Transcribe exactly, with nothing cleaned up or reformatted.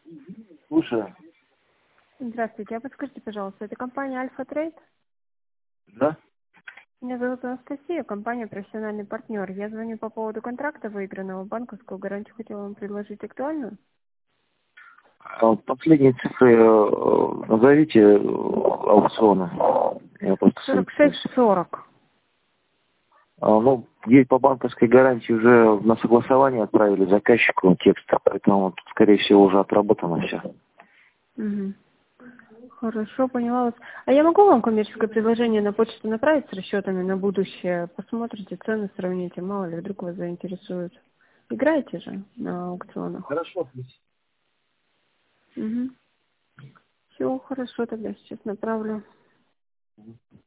Слушаю. Здравствуйте, а подскажите, пожалуйста, это компания Альфа Трейд? Да? Меня зовут Анастасия, компания «Профессиональный партнер». Я звоню по поводу контракта выигранного, банковскую гарантию хотела вам предложить актуальную. А Последние цифры э, назовите э, аукциона. Я просто сорок шесть сориентируюсь. сорок. А, Ну, есть по банковской гарантии уже на согласование отправили заказчику текста, поэтому тут, скорее всего, уже отработано все. Угу. Хорошо, поняла вас. А я могу вам коммерческое предложение на почту направить с расчетами на будущее? Посмотрите, цены сравните, мало ли, вдруг вас заинтересует. Играете же на аукционах? Хорошо. Угу. Все, хорошо, тогда сейчас направлю.